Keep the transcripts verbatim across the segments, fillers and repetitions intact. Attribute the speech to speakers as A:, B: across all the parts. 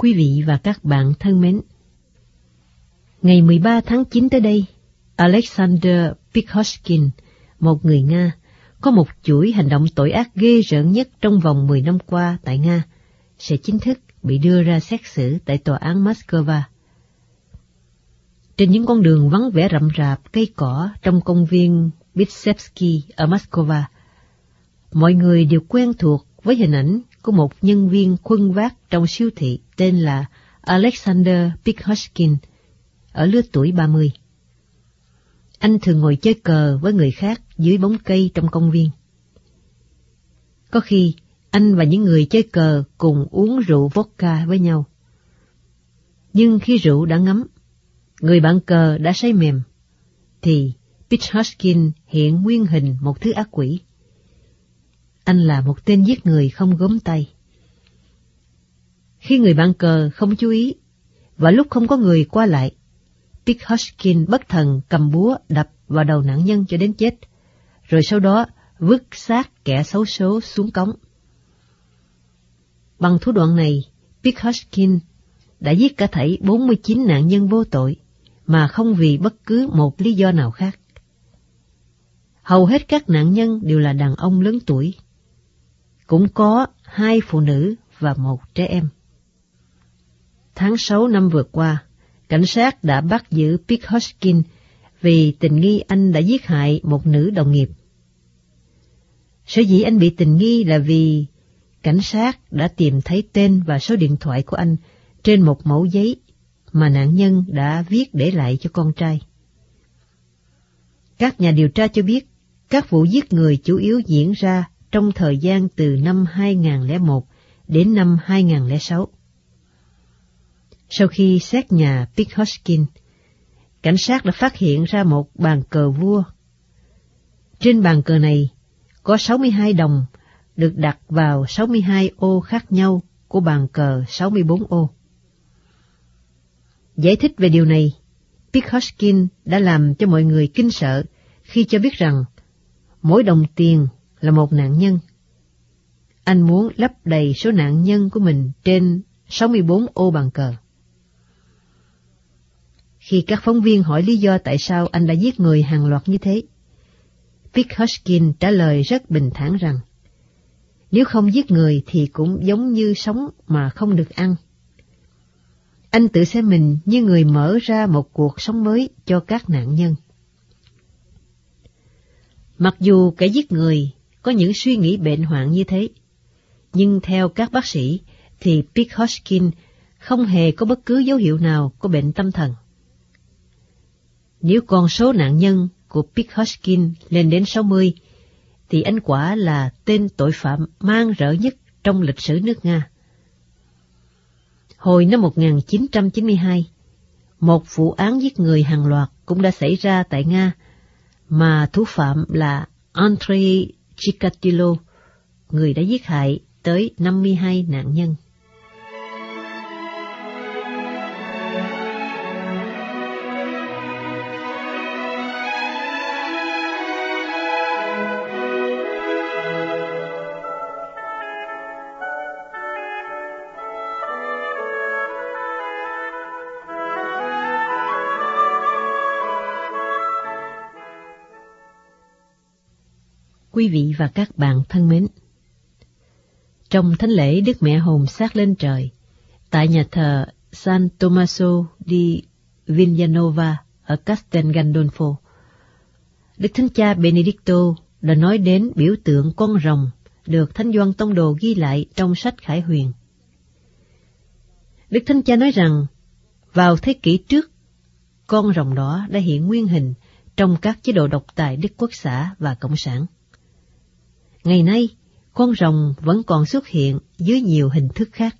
A: Quý vị và các bạn thân mến, ngày mười ba tháng chín tới đây, Alexander Pikhotkin, một người Nga, có một chuỗi hành động tội ác ghê rợn nhất trong vòng mười năm qua tại Nga, sẽ chính thức bị đưa ra xét xử tại tòa án Moscow. Trên những con đường vắng vẻ rậm rạp cây cỏ trong công viên Bitsevsky ở Moscow, mọi người đều quen thuộc với hình ảnh của một nhân viên khuân vác trong siêu thị tên là Alexander Pikhotkin, ở lứa tuổi ba mươi. Anh thường ngồi chơi cờ với người khác dưới bóng cây trong công viên. Có khi, anh và những người chơi cờ cùng uống rượu vodka với nhau. Nhưng khi rượu đã ngấm, người bạn cờ đã say mềm, thì Pikhotkin hiện nguyên hình một thứ ác quỷ. Anh là một tên giết người không gớm tay. Khi người bạn cờ không chú ý, và lúc không có người qua lại, Pikhotkin bất thần cầm búa đập vào đầu nạn nhân cho đến chết, rồi sau đó vứt xác kẻ xấu số xuống cống. Bằng thủ đoạn này, Pikhotkin đã giết cả thảy bốn mươi chín nạn nhân vô tội, mà không vì bất cứ một lý do nào khác. Hầu hết các nạn nhân đều là đàn ông lớn tuổi. Cũng có hai phụ nữ và một trẻ em. Tháng sáu năm vừa qua, cảnh sát đã bắt giữ Pikhotkin vì tình nghi anh đã giết hại một nữ đồng nghiệp. Sở dĩ anh bị tình nghi là vì cảnh sát đã tìm thấy tên và số điện thoại của anh trên một mẩu giấy mà nạn nhân đã viết để lại cho con trai. Các nhà điều tra cho biết các vụ giết người chủ yếu diễn ra trong thời gian từ năm hai nghìn không trăm lẻ một đến năm hai nghìn không trăm lẻ sáu. Sau khi xét nhà Pikhotkin, cảnh sát đã phát hiện ra một bàn cờ vua. Trên bàn cờ này có sáu mươi hai đồng được đặt vào sáu mươi hai ô khác nhau của bàn cờ sáu mươi bốn ô. Giải thích về điều này, Pikhotkin đã làm cho mọi người kinh sợ khi cho biết rằng mỗi đồng tiền là một nạn nhân. Anh muốn lấp đầy số nạn nhân của mình trên sáu mươi bốn ô bàn cờ. Khi các phóng viên hỏi lý do tại sao anh đã giết người hàng loạt như thế, Pikhotkin trả lời rất bình thản rằng, nếu không giết người thì cũng giống như sống mà không được ăn. Anh tự xem mình như người mở ra một cuộc sống mới cho các nạn nhân. Mặc dù kẻ giết người có những suy nghĩ bệnh hoạn như thế, nhưng theo các bác sĩ thì Pikhotkin không hề có bất cứ dấu hiệu nào của bệnh tâm thần. Nếu con số nạn nhân của Pikhotkin lên đến sáu mươi, thì anh quả là tên tội phạm man rợ nhất trong lịch sử nước Nga. Hồi năm một nghìn chín trăm chín mươi hai, một vụ án giết người hàng loạt cũng đã xảy ra tại Nga, mà thủ phạm là Andrei Chikatilo, người đã giết hại tới năm mươi hai nạn nhân. Quý vị và các bạn thân mến, trong thánh lễ Đức Mẹ Hồn xác lên trời, tại nhà thờ San Tommaso di Villanova ở Castel Gandolfo, Đức Thánh Cha Benedicto đã nói đến biểu tượng con rồng được Thánh Gioan Tông Đồ ghi lại trong sách Khải Huyền. Đức Thánh Cha nói rằng, vào thế kỷ trước, con rồng đỏ đã hiện nguyên hình trong các chế độ độc tài Đức Quốc xã và Cộng sản. Ngày nay, con rồng vẫn còn xuất hiện dưới nhiều hình thức khác.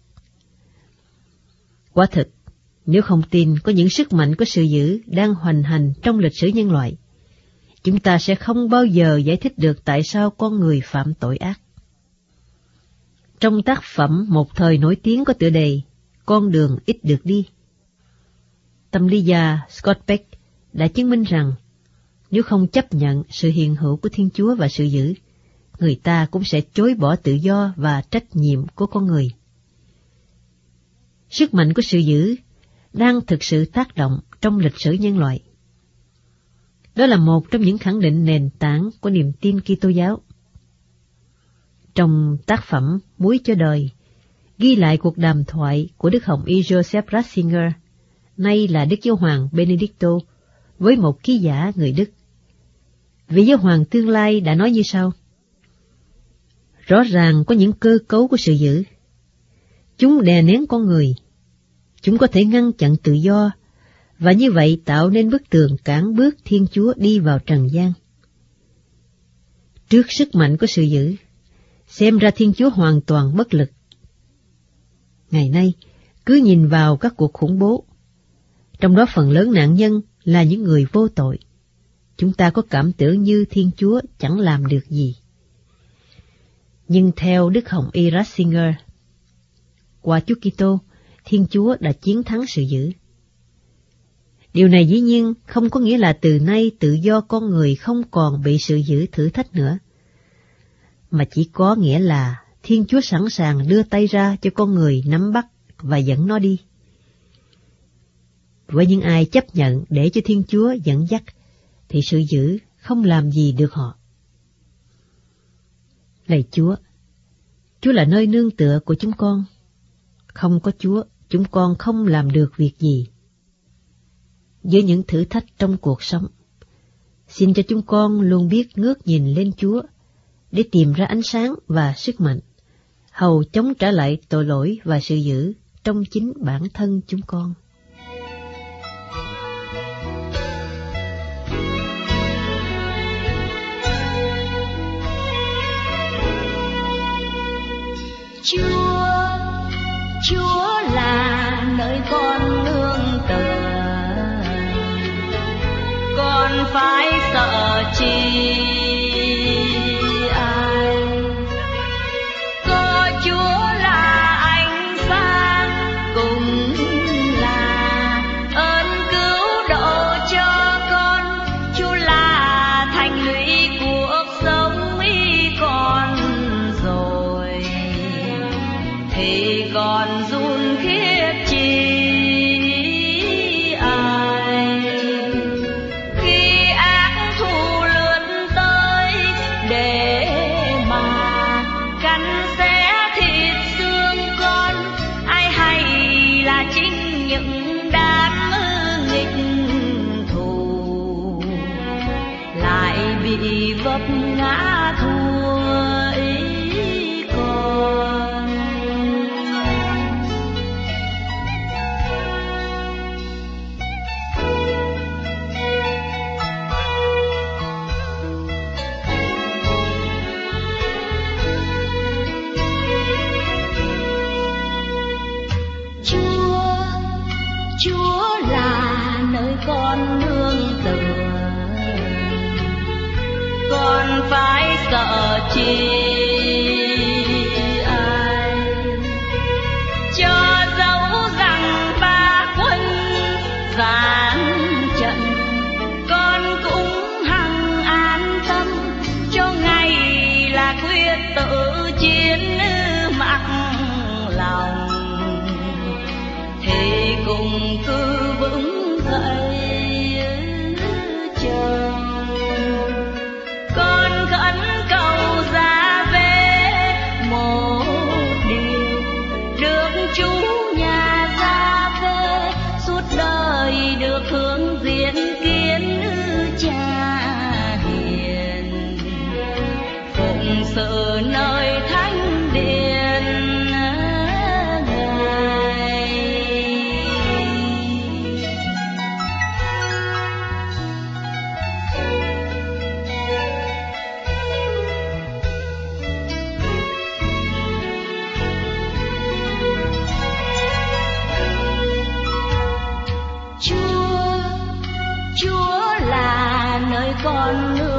A: Quả thực, nếu không tin có những sức mạnh của sự dữ đang hoành hành trong lịch sử nhân loại, chúng ta sẽ không bao giờ giải thích được tại sao con người phạm tội ác. Trong tác phẩm một thời nổi tiếng có tựa đề Con đường ít được đi, tâm lý gia Scott Peck đã chứng minh rằng nếu không chấp nhận sự hiện hữu của Thiên Chúa và sự dữ, người ta cũng sẽ chối bỏ tự do và trách nhiệm của con người. sức mạnh của sự dữ đang thực sự tác động trong lịch sử nhân loại. Đó là một trong những khẳng định nền tảng của niềm tin Kitô giáo. Trong tác phẩm Muối cho đời, ghi lại cuộc đàm thoại của Đức Hồng Y Joseph Ratzinger, nay là Đức Giáo hoàng Benedicto, với một ký giả người Đức. Vị Giáo hoàng tương lai đã nói như sau: rõ ràng có những cơ cấu của sự dữ. Chúng đè nén con người. Chúng có thể ngăn chặn tự do, và như vậy tạo nên bức tường cản bước Thiên Chúa đi vào trần gian. Trước sức mạnh của sự dữ, xem ra Thiên Chúa hoàn toàn bất lực. Ngày nay, cứ nhìn vào các cuộc khủng bố, trong đó phần lớn nạn nhân là những người vô tội. Chúng ta có cảm tưởng như Thiên Chúa chẳng làm được gì. Nhưng theo Đức Hồng Y Ratzinger, qua Chúa Kitô, Thiên Chúa đã chiến thắng sự dữ. Điều này dĩ nhiên không có nghĩa là từ nay tự do con người không còn bị sự dữ thử thách nữa, mà chỉ có nghĩa là Thiên Chúa sẵn sàng đưa tay ra cho con người nắm bắt và dẫn nó đi. Với những ai chấp nhận để cho Thiên Chúa dẫn dắt, thì sự dữ không làm gì được họ. Lạy Chúa, Chúa là nơi nương tựa của chúng con. Không có Chúa, chúng con không làm được việc gì. Với những thử thách trong cuộc sống, xin cho chúng con luôn biết ngước nhìn lên Chúa để tìm ra ánh sáng và sức mạnh, hầu chống trả lại tội lỗi và sự dữ trong chính bản thân chúng con.
B: Chúa, Chúa là nơi con nương tựa, con phải sợ chi ai? Có Chúa là ánh sáng, cũng là ơn cứu độ cho con. Chúa là thành lũy cuộc sống ý con rồi, thì còn run khiếp chi ai? Khi ác thù lướt tới để mà cắn xé thịt xương con, ai hay là chính những đám nghịch thù lại bị vấp ngã thua ý con. Chúa, Chúa là nơi con nương tựa, con phải sợ chi ai? Cho dẫu rằng ba quân giáng trận, con cũng hằng an tâm, cho ngày là quyết tự chiến mặc lòng, thì cùng cứ vững dậy chờ. Con khẩn cầu ra về một điều, được chú nhà ra về, suốt đời được hướng diện kiến Cha hiền, phụng sự nơi thánh điện Ngài. Chúa, Chúa là nơi con nương